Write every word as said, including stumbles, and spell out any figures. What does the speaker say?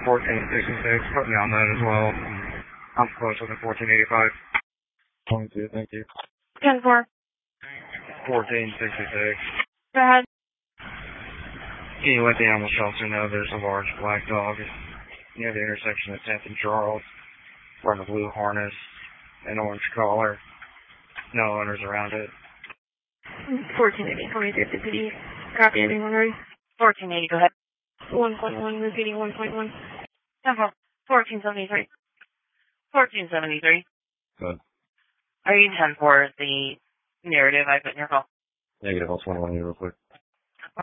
fourteen sixty-six, put me on that as well. I'm close with the fourteen eighty-five. twenty-two, thank you. ten four. fourteen sixty-six. Go ahead. Can you let the animal shelter know there's a large black dog near the intersection of tenth and Charles, wearing a blue harness and orange collar. No owners around it. fourteen eighty, twenty-two fifty. Copy, anyone ready? fourteen eighty, go ahead. one point one, repeating one point one. ten four. fourteen seventy-three. fourteen seventy-three. Good. Are you ten four the narrative I put in your call? Negative, I'll twenty-one you real quick.